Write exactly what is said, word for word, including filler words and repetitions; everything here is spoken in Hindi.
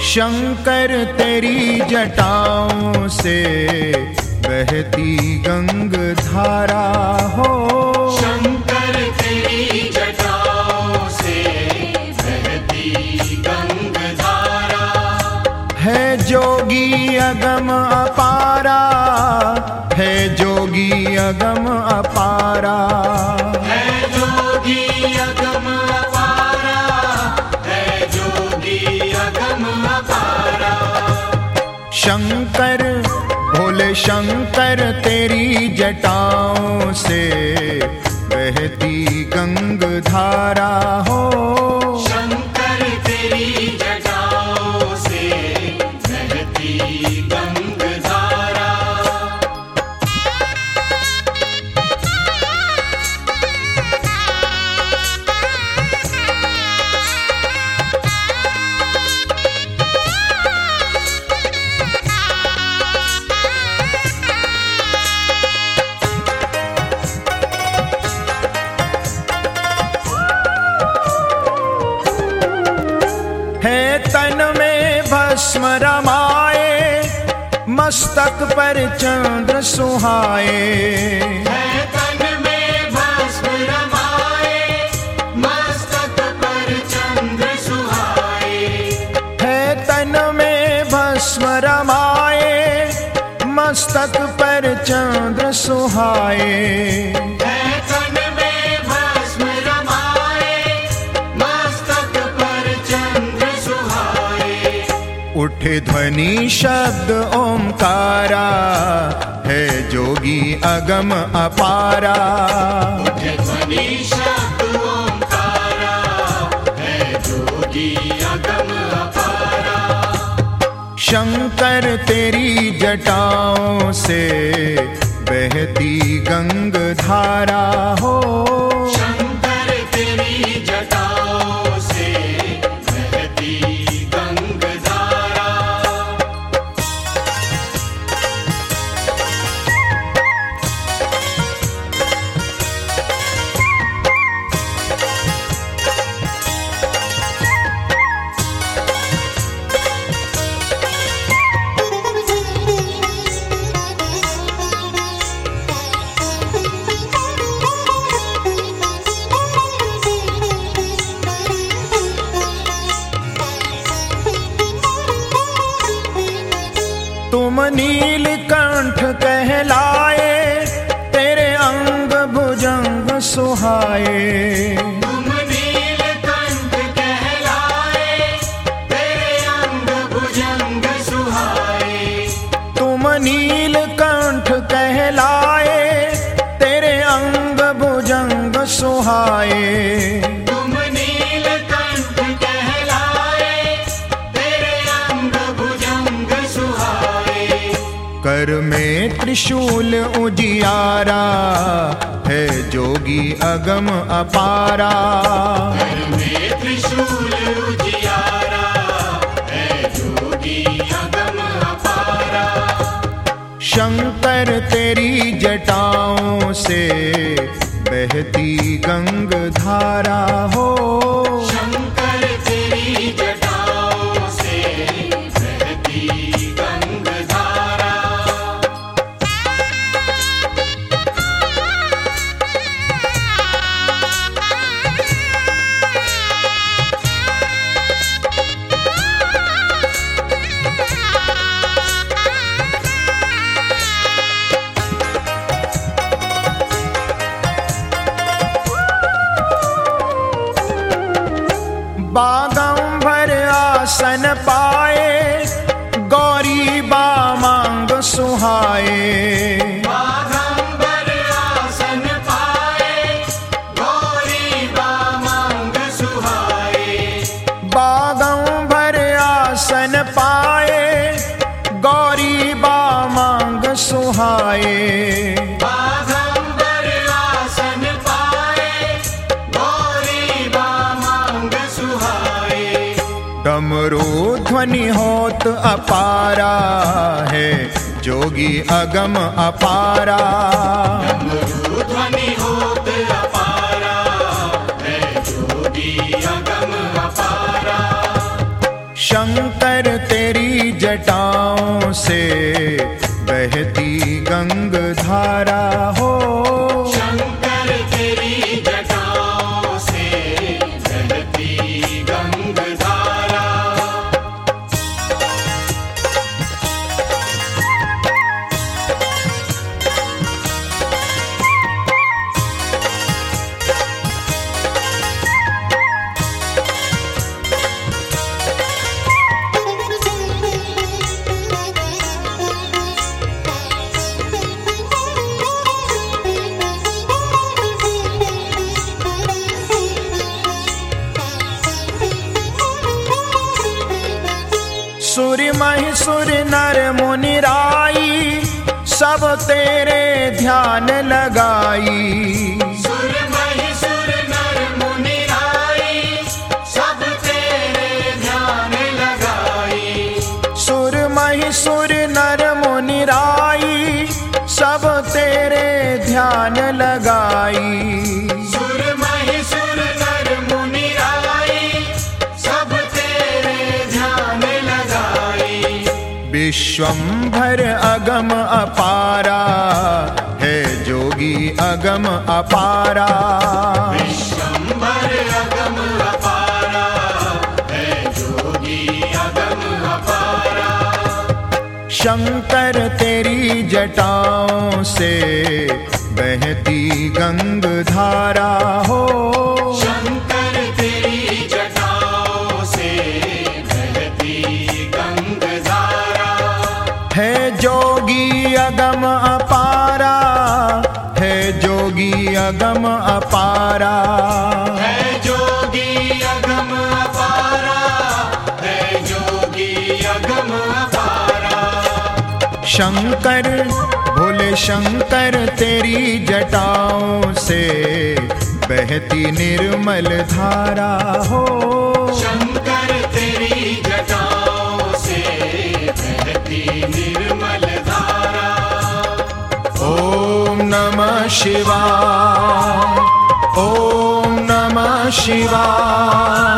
शंकर तेरी जटाओं से बहती गंग धारा हो। शंकर तेरी जटाओं से बहती गंग धारा। है जोगी अगम अपारा, है जोगी अगम अपारा। है जोगी अगम अपारा, है जोगी अगम अपारा। शंकर भोले शंकर तेरी जटाओं से बहती गंग धारा हो। शंकर तेरी जटाओं से बहती गंग धारा। है तन में भस्म रमाए, मस्तक पर चंद्र सुहाए। है तन में भस्म रमाए, मस्तक पर चंद्र सुहाए। है तन में भस्म रमाए, मस्तक पर चंद्र सुहाए। है तन में भस्म रमाए, मस्तक पर चंद्र सुहाए। उठे ध्वनि शब्द ओंकारा, है जोगी अगम अपारा। उठे ध्वनि शब्द ओंकारा, है जोगी अगम अपारा। शंकर तेरी जटाओं से बहती गंग धारा हो। शंकर तेरी जटाओं से बहती गंग धारा। तुम नीलकंठ कहलाए, तेरे अंग भुजंग सुहाए। तुम नीलकंठ कहलाए, तेरे अंग भुजंग सुहाए। तुम नीलकंठ कहलाए, तेरे अंग भुजंग सुहाए। तुम नीलकंठ कहलाए, तेरे अंग भुजंग सुहाए। कर में त्रिशूल उजियारा, है जोगी अगम अपारा। घर में त्रिशूल उजियारा, है जोगी अगम अपारा। शंकर तेरी जटाओं से बहती गंग धारा हो। शंकर तेरी जटाओं से बहती गंग धारा। बागंबर आसन पाए, गौरी बामांग सुहाए। बागंबर आसन पाए, गौरी बामांग सुहाए। बागंबर आसन पाए, गौरी बामांग सुहाए। बागंबर आसन पाए, गौरी बामांग सुहाए। डमरू ध्वनि होत अपारा, है जोगी अगम अपारा। डमरू ध्वनि होत अपारा, है जोगी अगम अपारा। शंकर सुर महिसुर नर मुनि राई सब तेरे ध्यान लगाई। सुर महिसुर नर मुनि राई सब तेरे ध्यान लगाई। सुर महिसुर नर मुनि राई सब तेरे ध्यान लगाई। सुर महिसुर नर मुनि राई सब तेरे ध्यान लगाई। विश्वंभर अगम अपारा है जोगी अगम अपारा। विश्वंभर अगम अपारा है जोगी अगम अपारा। शंकर तेरी जटाओं से बहती गंग धारा हो। शंकर तेरी जटाओं से बहती गंग धारा। है जोगी अगम अपारा, है जोगी अगम अपारा। है जोगी अगम अपारा, है जोगी अगम अपारा। शंकर भोले शंकर तेरी जटाओं से बहती निर्मल धारा हो। शंकर तेरी जटाओं से बहती निर्मल धारा। ओम नमः शिवाय, ओम नमः शिवाय।